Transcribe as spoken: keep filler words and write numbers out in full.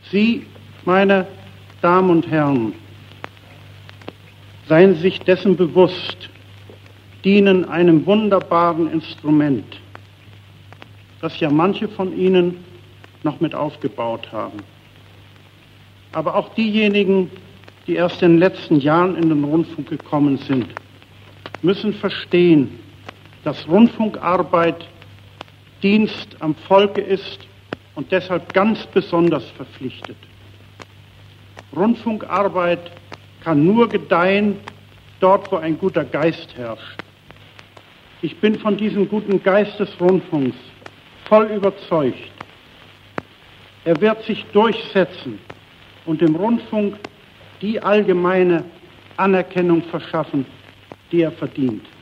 Sie, meine Damen und Herren, seien Sie sich dessen bewusst, dienen einem wunderbaren Instrument, das ja manche von Ihnen noch mit aufgebaut haben. Aber auch diejenigen, die erst in den letzten Jahren in den Rundfunk gekommen sind, müssen verstehen, dass Rundfunkarbeit Dienst am Volke ist und deshalb ganz besonders verpflichtet. Rundfunkarbeit kann nur gedeihen dort, wo ein guter Geist herrscht. Ich bin von diesem guten Geist des Rundfunks voll überzeugt. Er wird sich durchsetzen und dem Rundfunk die allgemeine Anerkennung verschaffen, die er verdient.